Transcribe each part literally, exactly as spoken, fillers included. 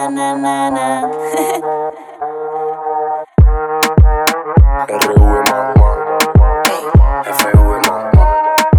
na, na, na, na. R V mamá, F V mamá.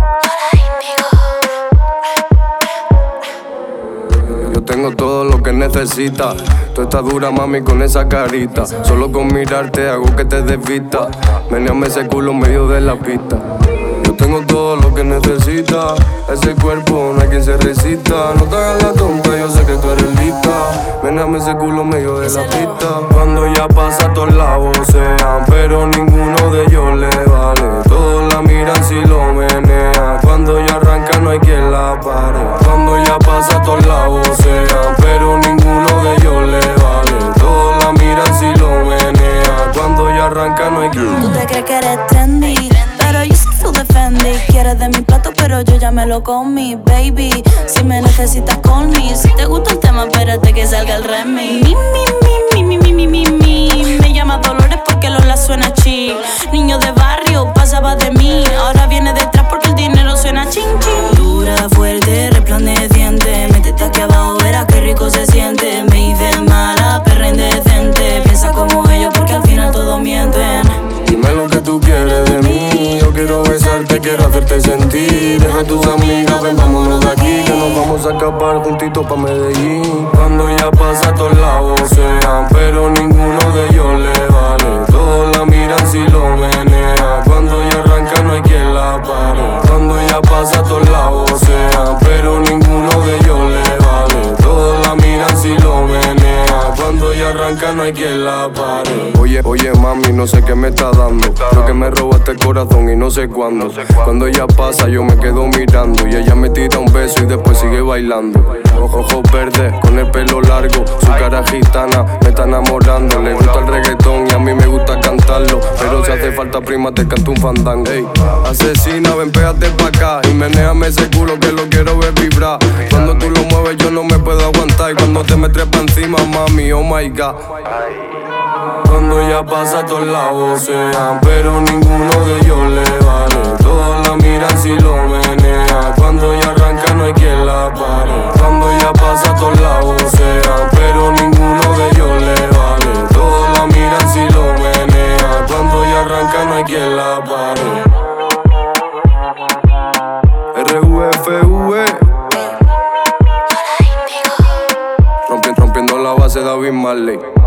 Yo tengo todo lo que necesitas. Tú estás dura, mami, con esa carita. Solo con mirarte hago que te desvista. Meneame ese culo en medio de la pista. Yo tengo todo lo que necesitas. Ese cuerpo no hay quien se resista. No te hagas la tonta, yo sé que tú eres lista. Meneame ese culo en medio de la pista. Cuando ya pasa todos la vocean, pero ninguno de ellos le vale. Todos la miran si lo menea. Cuando ya arranca no hay quien la pare. Cuando ya pasa todos la vocean, pero ninguno de ellos le vale. Todos la miran si lo menea. Cuando ya arranca no hay quien. Tú te crees que eres trendy, pero yo soy full defendi. Quieres de mi plato, pero yo ya me lo comí, baby. Si me necesitas, call me. Si te gusta el tema, espérate que salga el remix. Mi, mi, mi, mi, mi, mi, mi, mi. Me llama Dolores porque Lola suena chic. Niño de barrio, pasaba de mí. Ahora viene detrás porque el dinero suena ching, ching. Dura, fuerte, resplandeciente. Métete aquí abajo, verás qué rico se siente. Me hice mala, perra indecente. Piensa como ellos porque al final todos mienten. Dime lo que tú quieres de mí. Yo quiero besarte, quiero hacerte sentir. Deja a tus amigas, ven, vámonos de aquí. Que nos vamos a escapar juntitos pa' Medellín. Cuando ya pasa todos la vocean, pero ninguno de ellos le vale. Todos la miran si lo menea. Cuando ya arranca no hay quien la pare. Cuando ya pasa todos la vocean, pero ninguno de ellos le vale. Todos la miran si lo menea. Cuando ya arranca no hay quien la pare. Oye, oye mami, no sé qué me está dando. Creo que me robaste el corazón y no sé cuándo. Cuando ella pasa yo me quedo mirando. Y ella me tira un beso y después sigue bailando. Ojos verdes, con el pelo largo. Su cara gitana me está enamorando. Le gusta el reggaetón y a mí me gusta cantarlo. Pero si hace falta prima te canto un fandango. Ey, asesina, ven pégate pa' acá. Y menéame ese culo que lo quiero ver vibrar. Cuando tú lo mueves yo no me puedo aguantar. Y cuando te me trepa encima, mami, oh my god. Cuando ya pasa todos la vocean, pero ninguno de ellos le vale. Todos la miran si lo menea. Cuando ya arranca no hay quien la pare. Cuando ya pasa todos la vocean, pero ninguno de ellos le vale. Todos la miran si lo menea. Cuando ya arranca no hay quien la pare. R V F V Rompiendo, rompiendo la base, David Marley.